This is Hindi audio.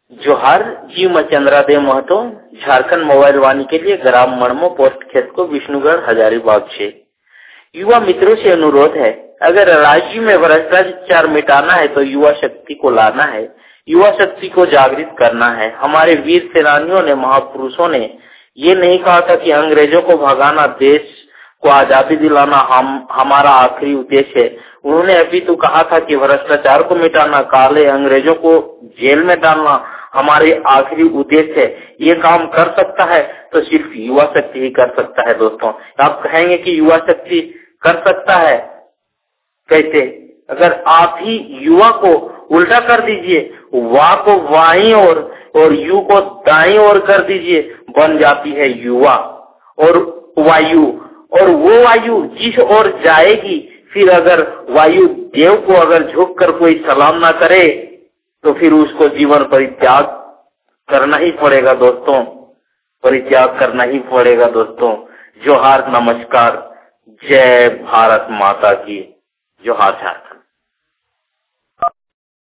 जोहार जी मैं चंद्रादेव महतो झारखंड मोबाइल वाणी के लिए ग्राम मणमो पोस्ट खेत को विष्णुगढ़ हजारीबाग से। युवा मित्रों से अनुरोध है, अगर राज्य में भ्रष्टाचार मिटाना है तो युवा शक्ति को लाना है, युवा शक्ति को जागृत करना है। हमारे वीर सेनानियों ने, महापुरुषों ने ये नहीं कहा था कि अंग्रेजों को भगाना, देश को आजादी दिलाना हमारा आखिरी उद्देश्य है। उन्होंने अभी तो कहा था कि भ्रष्टाचार को मिटाना, काले अंग्रेजों को जेल में डालना हमारे आखिरी उद्देश्य है। ये काम कर सकता है तो सिर्फ युवा शक्ति ही कर सकता है। दोस्तों, आप कहेंगे कि युवा शक्ति कर सकता है कैसे? अगर आप ही युवा को उल्टा कर दीजिए, वाह को बाईं और यू को दाईं ओर कर दीजिए, बन जाती है युवा और वायु। और वो वायु जिस ओर जाएगी, फिर अगर वायु देव को अगर झुक कर कोई सलाम ना करे तो फिर उसको जीवन परित्याग करना ही पड़ेगा दोस्तों, परित्याग करना ही पड़ेगा दोस्तों। जोहार, नमस्कार, जय भारत माता की। जोहार झारखंड।